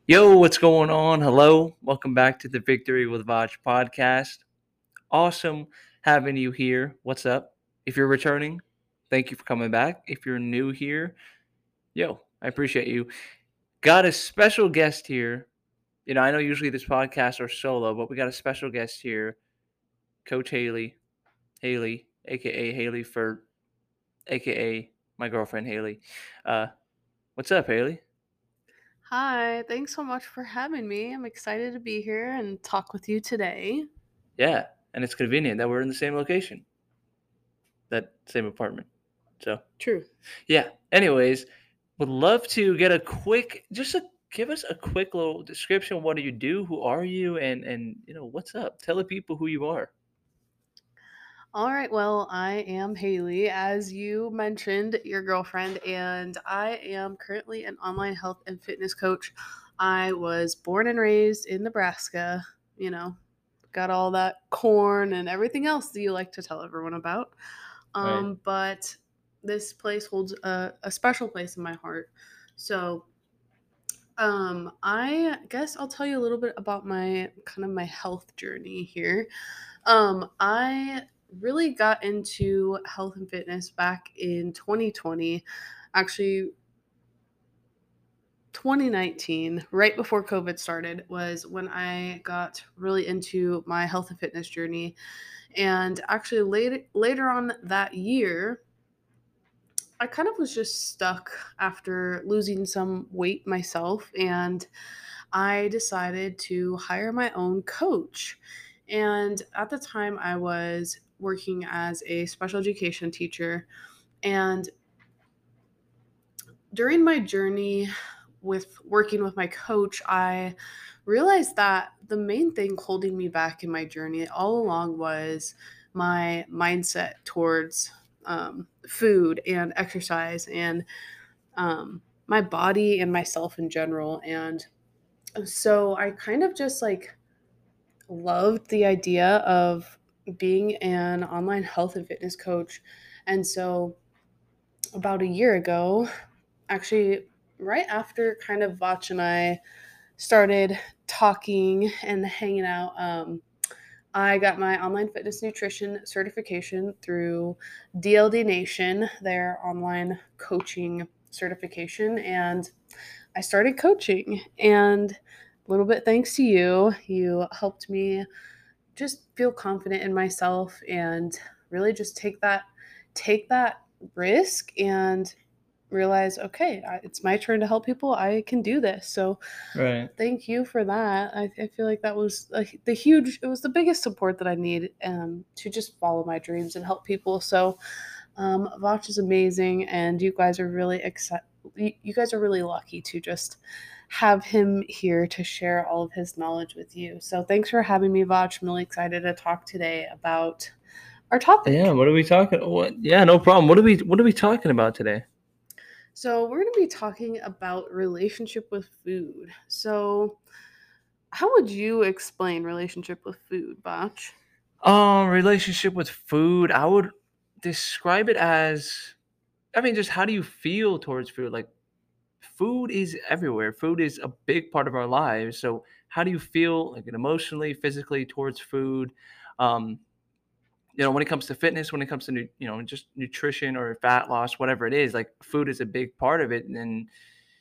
Yo, what's going on? Hello. Welcome back to the Victory with Vaj podcast. Awesome having you here. What's up? If you're returning, thank you for coming back. If you're new here, yo, I appreciate you. Got a special guest here. I know usually this podcast are solo, but we got a special guest here, Coach Haley. Haley, aka Haley for aka my girlfriend Haley. Uh, what's up, Haley? Hi, thanks so much for having me. I'm excited to be here and talk with you today. Yeah, and it's convenient that we're in the same location, that same apartment. So True. yeah. Anyways, would love to get give us a quick little description. What do you do? Who are you? And what's up? Tell the people who you are. All right, well, I am Haley, as you mentioned, your girlfriend, and I am currently an online health and fitness coach. I was born and raised in Nebraska, you know, got all that corn and everything else that you like to tell everyone about. Right. But this place holds a special place in my heart. So I guess I'll tell you a little bit about my health journey here. I really got into health and fitness back in 2020, actually 2019, right before COVID started, was when I got really into my health and fitness journey. And actually later on that year, I kind of was just stuck after losing some weight myself, and I decided to hire my own coach. And at the time, I was working as a special education teacher. And during my journey with working with my coach, I realized that the main thing holding me back in my journey all along was my mindset towards food and exercise and my body and myself in general. And so I kind of just like loved the idea of being an online health and fitness coach. And so about a year ago, actually, right after kind of Vach and I started talking and hanging out, I got my online fitness nutrition certification through DLD Nation, their online coaching certification. And I started coaching. And a little bit thanks to you, you helped me just feel confident in myself and really just take that risk and realize, okay, it's my turn to help people. I can do this. So Right. thank you for that. I feel like that was it was the biggest support that I need to just follow my dreams and help people. So Vach is amazing, and you guys are really you guys are really lucky to just have him here to share all of his knowledge with you. So thanks for having me, Vach. I'm really excited to talk today about our Yeah. topic. What are we talking? What? Yeah. No problem. What are we talking about today? So we're going to be talking about relationship with food. So how would you explain relationship with food, Vach? Relationship with food. I would describe it as. I mean, just how do you feel towards food? Like, food is everywhere. Food is a big part of our lives. So, how do you feel, like, emotionally, physically towards food? Um, when it comes to fitness, when it comes to just nutrition or fat loss, whatever it is, like, food is a big part of it, and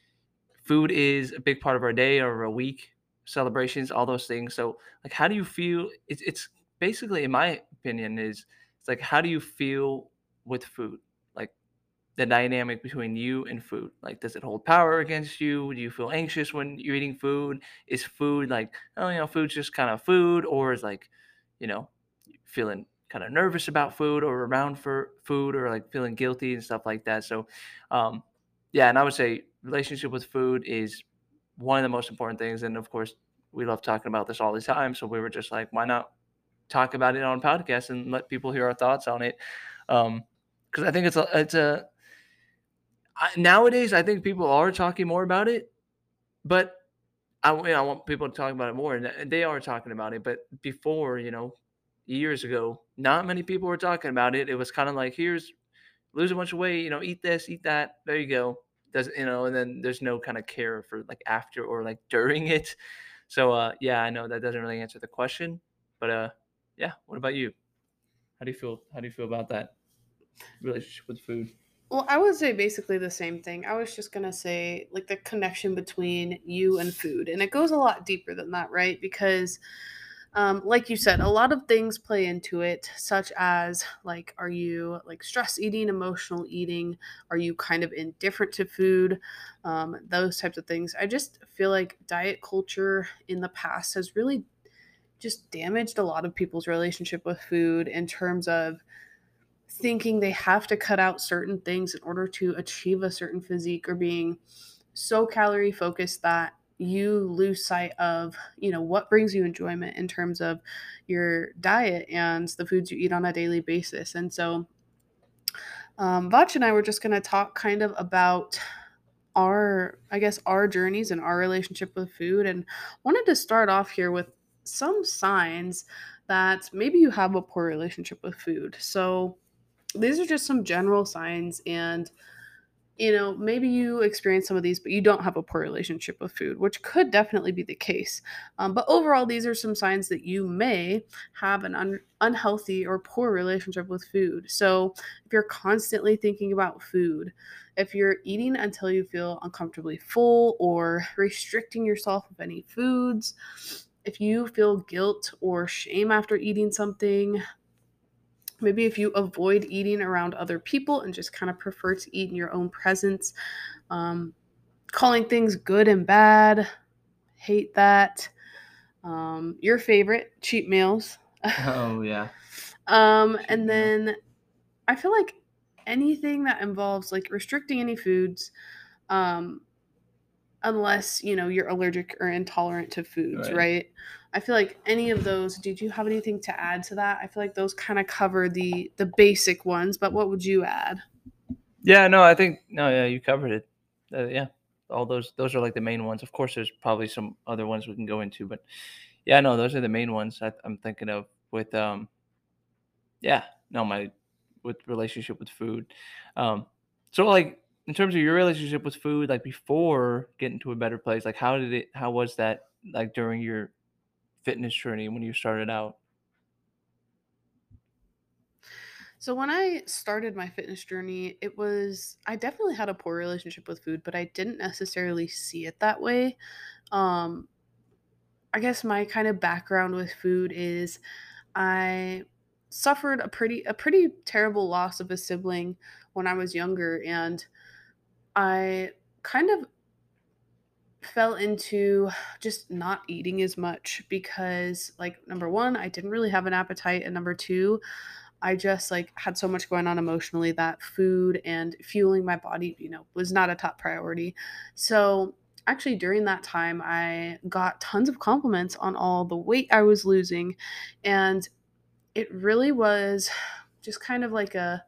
food is a big part of our day or a week, celebrations, all those things. So, like, how do you feel? It's basically, in my opinion, it's like, how do you feel with food? Like, the dynamic between you and food. Like, does it hold power against you? Do you feel anxious when you're eating food? Is food like, oh, food's just kind of food, or is, like, you know, feeling kind of nervous about food or around for food, or like feeling guilty and stuff like that. So, um, yeah, and I would say relationship with food is one of the most important things. And of course, we love talking about this all the time. So we were just like, why not talk about it on podcast and let people hear our thoughts on it? Because I think nowadays, I think people are talking more about it, but I want people to talk about it more, and they are talking about it. But before, years ago, not many people were talking about it. It was kind of like, here's lose a bunch of weight, eat this, eat that. There you go. does and then there's no kind of care for like after or like during it. So yeah, I know that doesn't really answer the question, but yeah, what about you? How do you feel about that relationship with food? Well, I would say basically the same thing. I was just gonna say like the connection between you and food, and it goes a lot deeper than that, right? Because like you said, a lot of things play into it, such as like, are you like stress eating, emotional eating? Are you kind of indifferent to food? Those types of things. I just feel like diet culture in the past has really just damaged a lot of people's relationship with food in terms of thinking they have to cut out certain things in order to achieve a certain physique, or being so calorie focused that you lose sight of what brings you enjoyment in terms of your diet and the foods you eat on a daily basis. And so Vach and I were just going to talk kind of about our journeys and our relationship with food, and wanted to start off here with some signs that maybe you have a poor relationship with food. So these are just some general signs, and maybe you experience some of these, but you don't have a poor relationship with food, which could definitely be the case. But overall, these are some signs that you may have an unhealthy or poor relationship with food. So if you're constantly thinking about food, if you're eating until you feel uncomfortably full or restricting yourself of any foods, if you feel guilt or shame after eating something, maybe if you avoid eating around other people and just kind of prefer to eat in your own presence, um, calling things good and bad, hate that. Your favorite, cheat meals. Oh yeah, cheat And meal. then I feel like anything that involves like restricting any foods, um, unless you're allergic or intolerant to foods, Right. right? I feel like any of those. Did you have anything to add to that? I feel like those kind of cover the basic ones, but what would you add? Yeah, no, I think no, yeah, you covered it. Yeah, all those are like the main ones. Of course, there's probably some other ones we can go into, but yeah, no, those are the main ones I'm thinking of with yeah, no, my with relationship with food. Um, so like in terms of your relationship with food, like before getting to a better place, like how was that like during your fitness journey when you started out? So when I started my fitness journey, I definitely had a poor relationship with food, but I didn't necessarily see it that way. Um I guess my kind of background with food is I suffered a pretty terrible loss of a sibling when I was younger, and I kind of fell into just not eating as much because, like, number 1, I didn't really have an appetite, and number 2, I just like had so much going on emotionally that food and fueling my body, was not a top priority. So actually during that time I got tons of compliments on all the weight I was losing, and it really was just kind of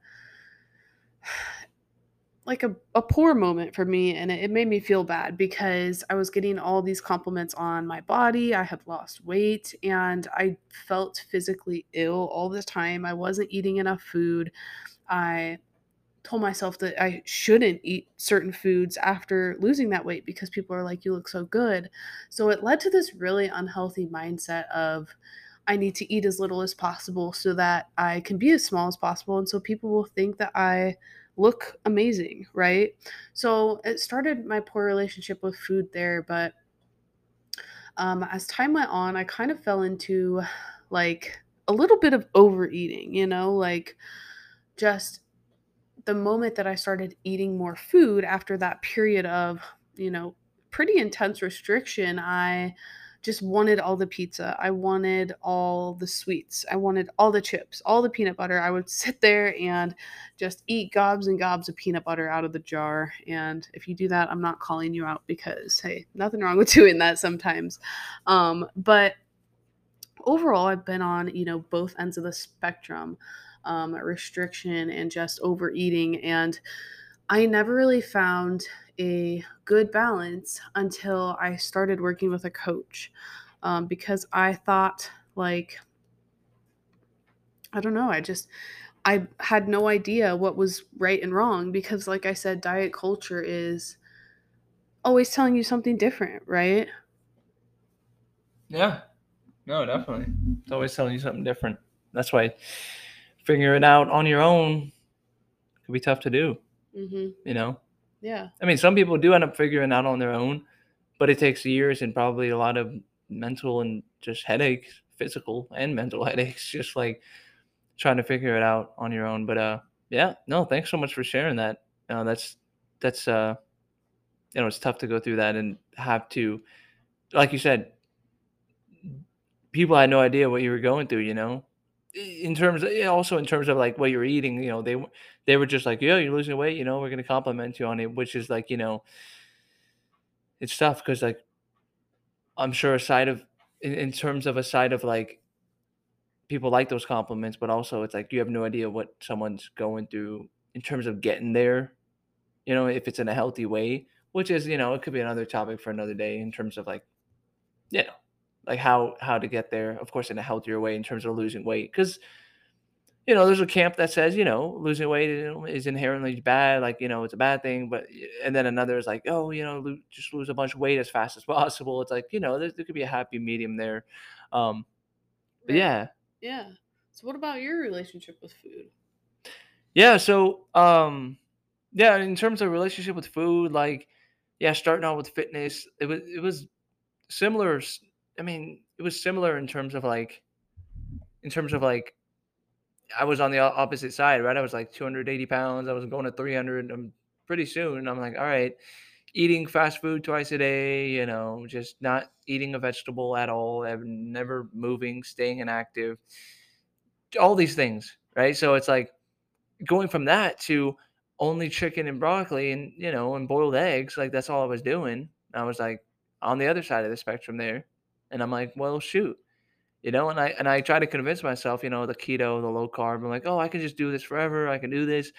like a poor moment for me, and it made me feel bad because I was getting all these compliments on my body. I had lost weight and I felt physically ill all the time. I wasn't eating enough food. I told myself that I shouldn't eat certain foods after losing that weight because people are like, you look so good. So it led to this really unhealthy mindset of I need to eat as little as possible so that I can be as small as possible. And so people will think that I look amazing, right? So it started my poor relationship with food there. But as time went on, I kind of fell into like a little bit of overeating, like just the moment that I started eating more food after that period of, you know, pretty intense restriction, I just wanted all the pizza. I wanted all the sweets. I wanted all the chips, all the peanut butter. I would sit there and just eat gobs and gobs of peanut butter out of the jar. And if you do that, I'm not calling you out because, hey, nothing wrong with doing that sometimes. But overall, I've been on, both ends of the spectrum, restriction and just overeating. And I never really found a good balance until I started working with a coach, because I thought, like, I don't know, I had no idea what was right and wrong because, like I said, diet culture is always telling you something different, right? Yeah. No, definitely. It's always telling you something different. That's why figuring it out on your own can be tough to do, Mm-hmm. you know? Yeah. I mean, some people do end up figuring it out on their own, but it takes years and probably a lot of mental and just headaches, physical and mental headaches, just like trying to figure it out on your own. But yeah, no, thanks so much for sharing that. That's it's tough to go through that and have to, like you said, people had no idea what you were going through. In terms of, yeah, also in terms of like what you're eating, they were just like, yeah, you're losing weight. We're gonna compliment you on it, which is like, it's tough because like I'm sure in terms of a side of like people like those compliments, but also it's like you have no idea what someone's going through in terms of getting there. If it's in a healthy way, which is, it could be another topic for another day in terms of like, you know, like how to get there, of course, in a healthier way in terms of losing weight. Because, there's a camp that says, losing weight is inherently bad, like, it's a bad thing. And then another is like, oh, just lose a bunch of weight as fast as possible. It's like, there could be a happy medium there. Um, but Right. yeah, Yeah. So what about your relationship with food? yeah. So, yeah, in terms of relationship with food, like, yeah, starting out with fitness, it was similar. I mean, it was similar in terms of like I was on the opposite side, right? I was like 280 pounds. I was going to 300. Pretty soon, I'm like, all right, eating fast food twice a day, just not eating a vegetable at all, and never moving, staying inactive, all these things, right? So it's like going from that to only chicken and broccoli and boiled eggs, like that's all I was doing. I was like on the other side of the spectrum there. And I'm like, well, shoot. And I try to convince myself, the keto, the low carb. I'm like, oh, I can just do this forever. I can do this.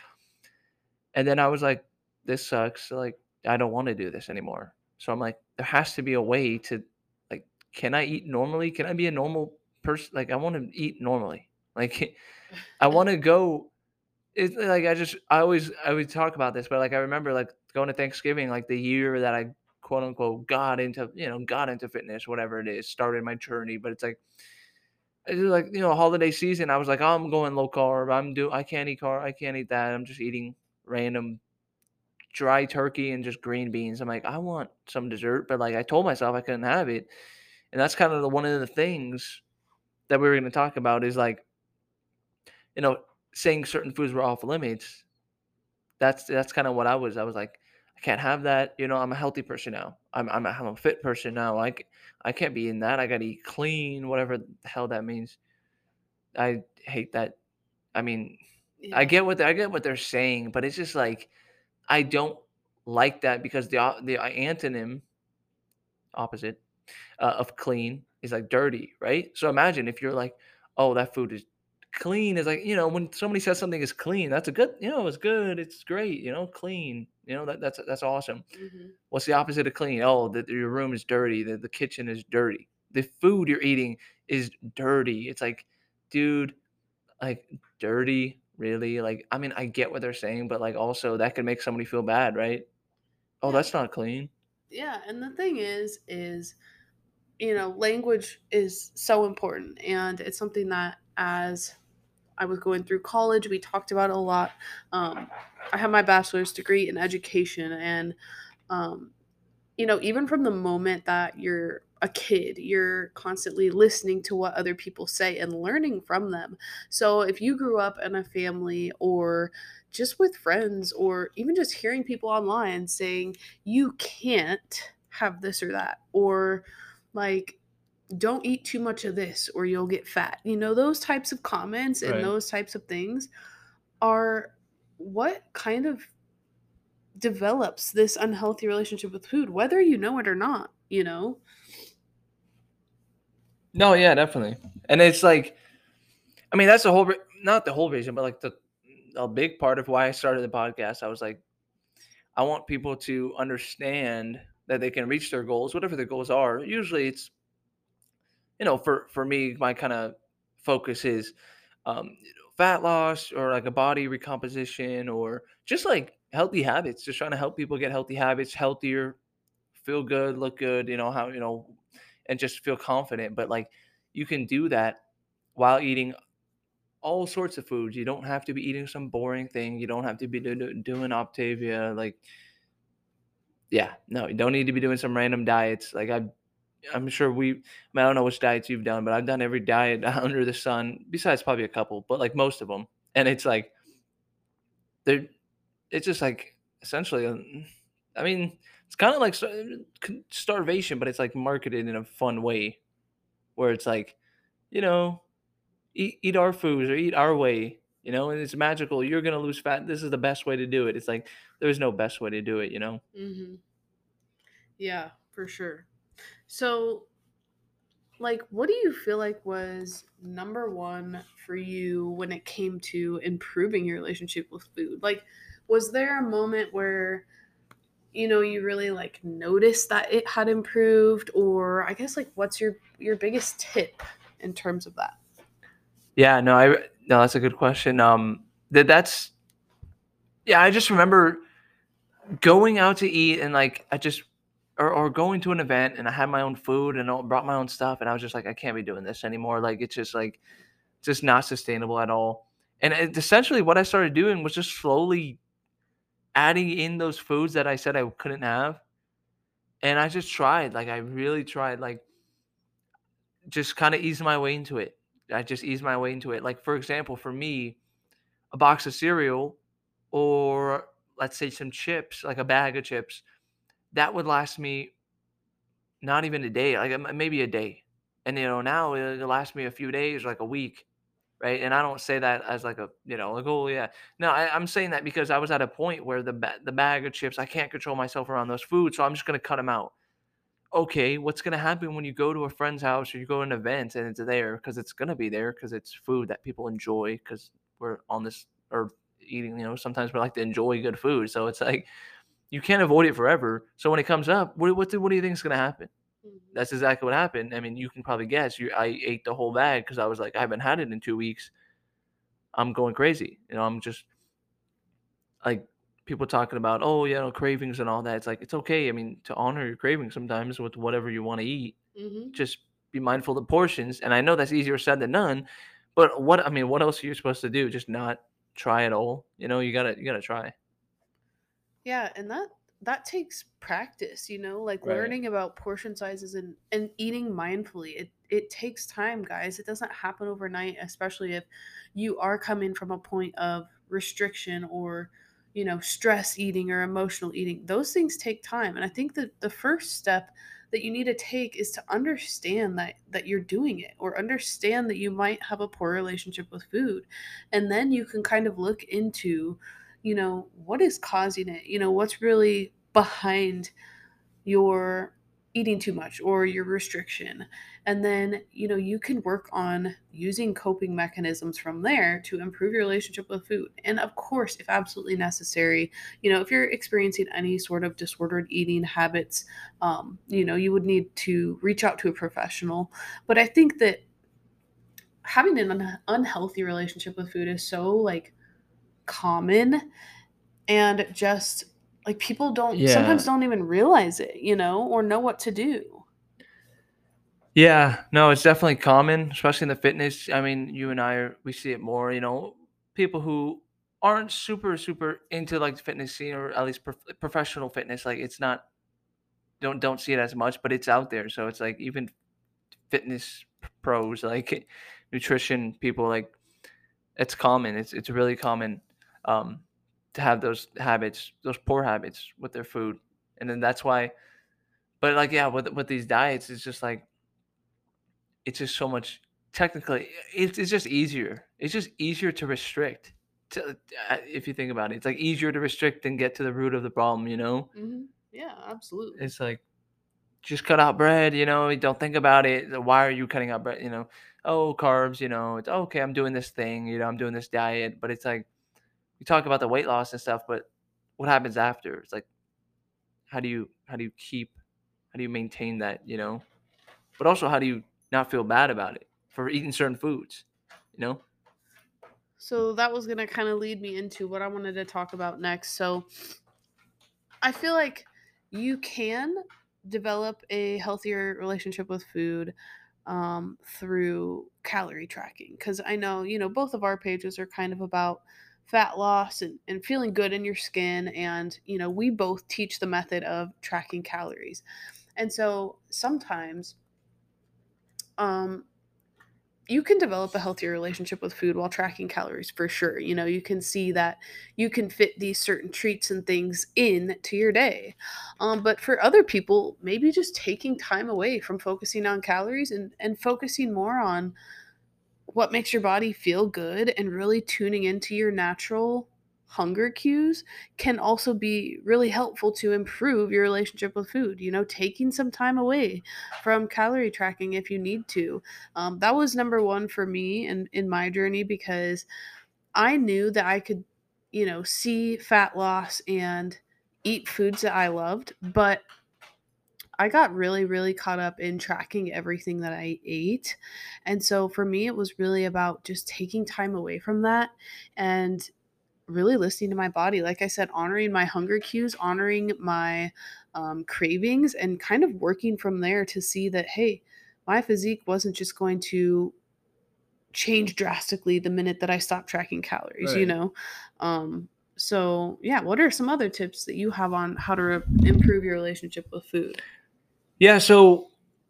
And then I was like, this sucks. Like, I don't want to do this anymore. So I'm like, there has to be a way to, like, can I eat normally? Can I be a normal person? Like, I want to eat normally. Like, I want to go. It's like I would talk about this, but like I remember like going to Thanksgiving, like the year that I quote unquote got into fitness, whatever it is, started my journey. But it's like, holiday season, I was like, oh, I'm going low carb. I can't eat carb. I can't eat that. I'm just eating random dry turkey and just green beans. I'm like, I want some dessert, but like I told myself I couldn't have it. And that's kind of one of the things that we were going to talk about is like, you know, saying certain foods were off limits. That's kind of what I was. I was like, I can't have that. I'm a healthy person now. I'm a fit person now. I can't be in that. I got to eat clean, whatever the hell that means. I hate that. I mean, I Yeah. get what they're saying, but it's just like I don't like that because the antonym opposite of clean is like dirty, right? So imagine if you're like, oh, that food is clean. Is like, when somebody says something is clean, that's a good, it's good, it's great, clean. That's awesome. Hmm. What's the opposite of clean? Oh, your room is dirty. The kitchen is dirty. The food you're eating is dirty. It's like, dude, like dirty, really? Like, I mean, I get what they're saying, but like also that could make somebody feel bad, right? Oh, Yeah. that's not clean. Yeah. And the thing is, language is so important. And it's something that as I was going through college, we talked about a lot. Um, I have my bachelor's degree in education. And um, even from the moment that you're a kid, you're constantly listening to what other people say and learning from them. So if you grew up in a family or just with friends or even just hearing people online saying you can't have this or that, or like don't eat too much of this or you'll get fat, those types of comments and Right. those types of things are what kind of develops this unhealthy relationship with food, whether you know it or not. No, yeah, definitely. And it's like, I mean, that's the whole, not the whole reason, but like a big part of why I started the podcast. I was like, I want people to understand that they can reach their goals, whatever their goals are. Usually it's, for me, my kind of focus is fat loss or like a body recomposition or just like healthy habits, just trying to help people get healthy habits, healthier, feel good, look good, how, and just feel confident. But like you can do that while eating all sorts of foods. You don't have to be eating some boring thing. You don't have to be doing Optavia. Like, yeah, no, you don't need to be doing some random diets. Like I'm sure I don't know which diets you've done, but I've done every diet under the sun, besides probably a couple, but like most of them. And it's like they're it's just like essentially, I mean, it's kind of like starvation, but it's like marketed in a fun way where it's like, you know, eat our foods or eat our way, and it's magical. You're gonna lose fat. This is the best way to do it. It's like there's no best way to do it. Hmm. Yeah, for sure. So, like, what do you feel like was number one for you when it came to improving your relationship with food? Like, was there a moment where, you really like noticed that it had improved, or I guess like what's your biggest tip in terms of that? Yeah, no, that's a good question. That's yeah. I just remember going out to eat and like I just or going to an event and I had my own food and I brought my own stuff and I was just like I can't be doing this anymore. Like it's just like just not sustainable at all. And essentially what I started doing was just slowly adding in those foods that I said I couldn't have. And I just tried, like I really tried, like just kind of ease my way into it. I just eased my way into it. Like for example, for me, a box of cereal or let's say some chips, like a bag of chips, that would last me not even a day, like maybe a day. And now it'll last me a few days, like a week, right? And I don't say that as like like, oh yeah. No, I'm saying that because I was at a point where the bag of chips, I can't control myself around those foods, so I'm just gonna cut them out. Okay, what's gonna happen when you go to a friend's house or you go to an event and it's there? Because it's gonna be there because it's food that people enjoy because we're on this or eating. Sometimes we like to enjoy good food, so it's like you can't avoid it forever. So when it comes up, what do you think is gonna happen? Mhm. That's exactly what happened. I mean, you can probably guess. I ate the whole bag because I was like, I haven't had it in 2 weeks. I'm going crazy. I'm just like people talking about, oh, cravings and all that. It's like it's okay. I mean, to honor your cravings sometimes with whatever you want to eat. Mhm. Just be mindful of the portions. And I know that's easier said than done. But what else are you supposed to do? Just not try at all? You gotta try. Yeah, and that takes practice, like Right. learning about portion sizes and eating mindfully. It takes time, guys. It doesn't happen overnight, especially if you are coming from a point of restriction or, stress eating or emotional eating. Those things take time. And I think that the first step that you need to take is to understand that you're doing it or understand that you might have a poor relationship with food. And then you can kind of look into what is causing it? What's really behind your eating too much or your restriction? And then, you can work on using coping mechanisms from there to improve your relationship with food. And of course, if absolutely necessary, if you're experiencing any sort of disordered eating habits, you would need to reach out to a professional. But I think that having an unhealthy relationship with food is so like common and just like people don't sometimes Yeah. don't even realize it, or know what to do. Yeah, no, it's definitely common, especially in the fitness. I mean, you and we see it more, people who aren't super, super into like the fitness scene or at least professional fitness. Like it's not, don't see it as much, but it's out there. So it's like even fitness pros, like nutrition people, like it's common. It's really common um, to have those habits, those poor habits with their food. And then that's why, but like, yeah, with these diets, it's just like, it's just so much technically it's just easier. It's just easier to restrict to if you think about it. It's like easier to restrict and get to the root of the problem. Yeah, absolutely. It's like just cut out bread, don't think about it. Why are you cutting out bread? Oh, carbs, it's okay, I'm doing this thing, I'm doing this diet, but it's like you talk about the weight loss and stuff, but what happens after? It's like how do you maintain that? But also how do you not feel bad about it for eating certain foods, you know? So that was going to kind of lead me into what I wanted to talk about next. So I feel like you can develop a healthier relationship with food through calorie tracking. Because I know, both of our pages are kind of about fat loss and feeling good in your skin. And, we both teach the method of tracking calories. And so sometimes, um, you can develop a healthier relationship with food while tracking calories for sure. You can see that you can fit these certain treats and things in to your day. But for other people, maybe just taking time away from focusing on calories and focusing more on what makes your body feel good and really tuning into your natural hunger cues can also be really helpful to improve your relationship with food. Taking some time away from calorie tracking if you need to. That was number one for me in my journey because I knew that I could, see fat loss and eat foods that I loved, but I got really, really caught up in tracking everything that I ate. And so for me, it was really about just taking time away from that and really listening to my body. Like I said, honoring my hunger cues, honoring my cravings, and kind of working from there to see that, hey, my physique wasn't just going to change drastically the minute that I stopped tracking calories, you Right. know? Um, so, yeah, what are some other tips that you have on how to improve your relationship with food? Yeah, so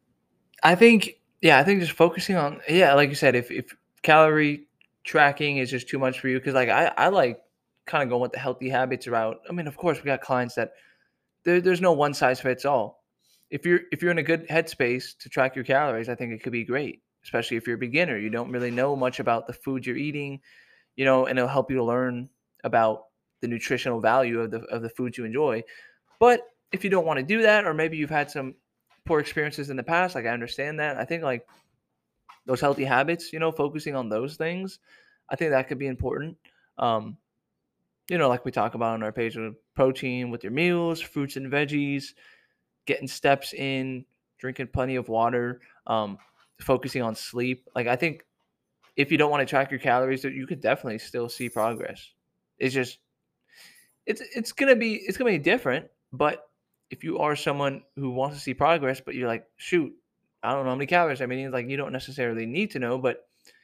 I think just focusing on, yeah, like you said, if calorie tracking is just too much for you, because like I like kind of going with the healthy habits route. I mean, of course, we got clients that there's no one size fits all. If you're in a good headspace to track your calories, I think it could be great, especially if you're a beginner. You don't really know much about the food you're eating, and it'll help you to learn about the nutritional value of the foods you enjoy. But if you don't want to do that, or maybe you've had some poor experiences in the past, like I understand that. I think like those healthy habits, focusing on those things, I think that could be important. Um, like we talk about on our page with protein with your meals, fruits and veggies, getting steps in, drinking plenty of water, focusing on sleep. Like I think if you don't want to track your calories, that you could definitely still see progress. It's just it's gonna be different. But if you are someone who wants to see progress, but you're like, shoot, I don't know how many calories I'm eating, like you don't necessarily need to know, but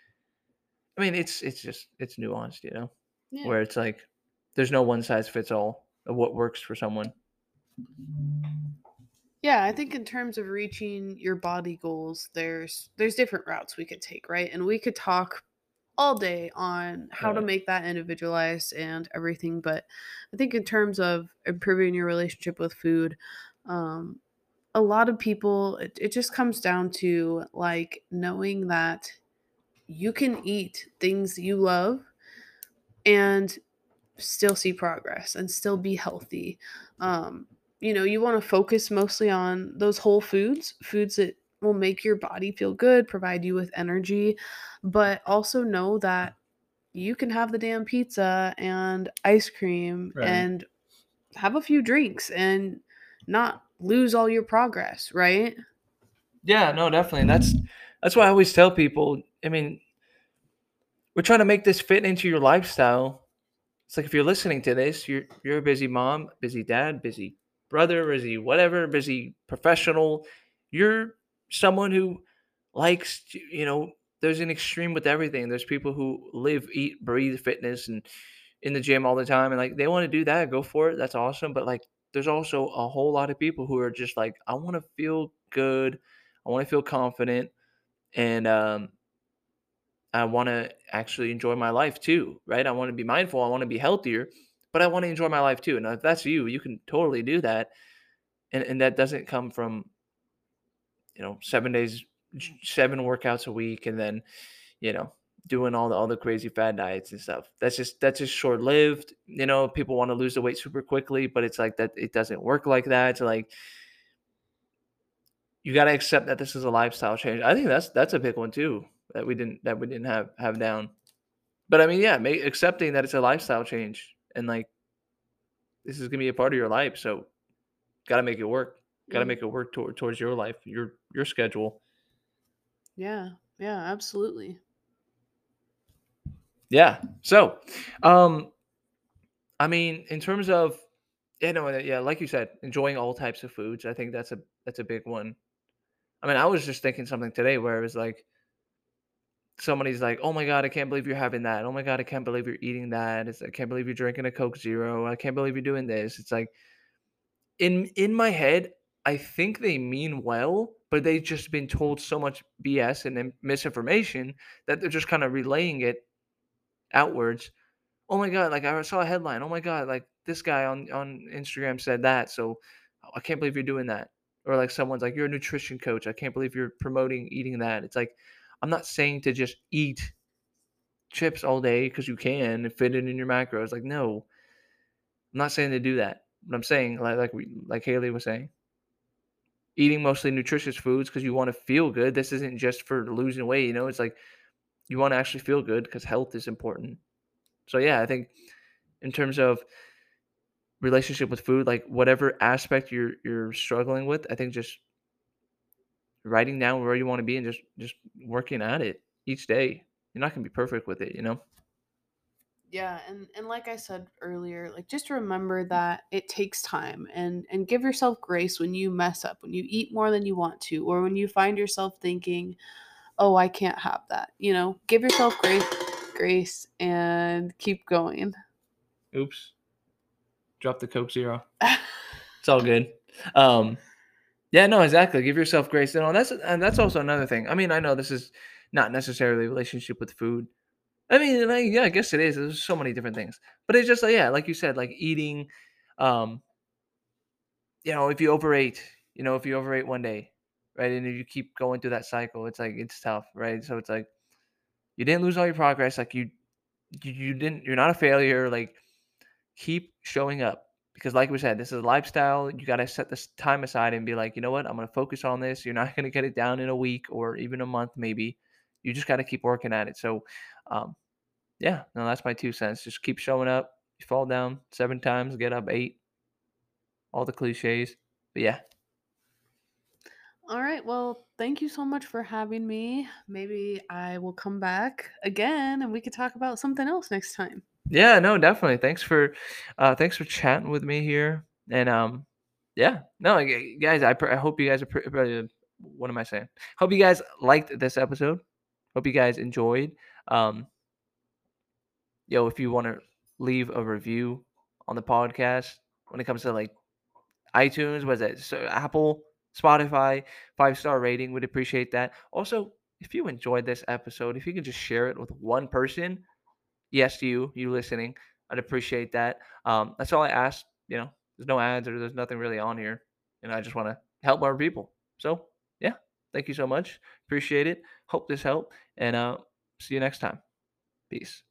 I mean it's nuanced, Yeah. where it's like there's no one size fits all of what works for someone. Yeah, I think in terms of reaching your body goals, there's different routes we could take, right? And we could talk all day on how to Right. make that individualized and everything, but I think in terms of improving your relationship with food, um a lot of people it just comes down to like knowing that you can eat things that you love and still see progress and still be healthy. Um, you want to focus mostly on those whole foods that will make your body feel good, provide you with energy, but also know that you can have the damn pizza and ice cream Right. and have a few drinks and not lose all your progress, right? Yeah, no, definitely. And that's why I always tell people, I mean, we're trying to make this fit into your lifestyle. It's like if you're listening to this, you're a busy mom, busy dad, busy brother, busy whatever, busy professional. You're someone who likes there's an extreme with everything. There's people who live, eat, breathe fitness and in the gym all the time, and like they want to do that, go for it. That's awesome. But like there's also a whole lot of people who are just like, I want to feel good, I want to feel confident, and I want to actually enjoy my life too, right? I want to be mindful, I want to be healthier, but I want to enjoy my life too. And if that's you, you can totally do that. And that doesn't come from, 7 days, 7 workouts a week, and then, you know, doing all the crazy fad diets and stuff. That's just short lived. People want to lose the weight super quickly, but it's like that it doesn't work like that. It's like you got to accept that this is a lifestyle change. I think that's a big one too that we didn't have down. But I mean, yeah, accepting that it's a lifestyle change and like this is gonna be a part of your life, so gotta make it work. Gotta Mm, make it work towards your life, your schedule. yeah, yeah, absolutely. Yeah. So, um, I mean, in terms of Yeah, no, yeah, like you said, enjoying all types of foods. I think that's a big one. I mean, I was just thinking something today where it was like somebody's like, "Oh my god, I can't believe you're having that. Oh my god, I can't believe you're eating that. I can't believe you're drinking a Coke Zero. I can't believe you're doing this." It's like in my head, I think they mean well, but they've just been told so much BS and misinformation that they're just kind of relaying it outwards. Oh my god, like I saw a headline. Oh my god, like this guy on Instagram said that. So I can't believe you're doing that. Or like someone's like, you're a nutrition coach. I can't believe you're promoting eating that. It's like I'm not saying to just eat chips all day because you can and fit it in your macros. Like, no, I'm not saying to do that. But I'm saying like Haley was saying, eating mostly nutritious foods because you want to feel good. This isn't just for losing weight. It's like you want to actually feel good because health is important. So yeah, I think in terms of relationship with food, like whatever aspect you're struggling with, I think just writing down where you want to be and just working at it each day. You're not gonna be perfect with it. Yeah, and like I said earlier, like just remember that it takes time, and give yourself grace when you mess up, when you eat more than you want to, or when you find yourself thinking, "Oh, I can't have that." Give yourself grace and keep going. Oops, drop the Coke Zero. It's all good. Um, yeah, no, exactly. Give yourself grace, and that's also another thing. I mean, I know this is not necessarily a relationship with food. I mean, like, yeah, I guess it is. There's so many different things, but it's just like, yeah, like you said, like eating. Um, if you overate, if you overate one day, right, and if you keep going through that cycle, it's like it's tough, right? So it's like you didn't lose all your progress, like you didn't, you're not a failure, like keep showing up because, like we said, this is a lifestyle. You got to set this time aside and be like, you know what, I'm going to focus on this. You're not going to get it down in a week or even a month, maybe. You just got to keep working at it. So, um, yeah, no, that's my 2 cents. Just keep showing up. You fall down 7 times, get up 8. All the cliches, but yeah. All right. Well, thank you so much for having me. Maybe I will come back again and we could talk about something else next time. Yeah, no, definitely. Thanks for chatting with me here. And yeah, no, guys, I hope you guys what am I saying? Hope you guys liked this episode. Hope you guys enjoyed. Um, if you want to leave a review on the podcast when it comes to like iTunes, was it so Apple, Spotify, 5-star rating, would appreciate that. Also, if you enjoyed this episode, if you can just share it with one person, yes, to you listening. I'd appreciate that. That's all I ask. There's no ads or there's nothing really on here. I just want to help more people. So, yeah, thank you so much. Appreciate it. Hope this helped. And see you next time. Peace.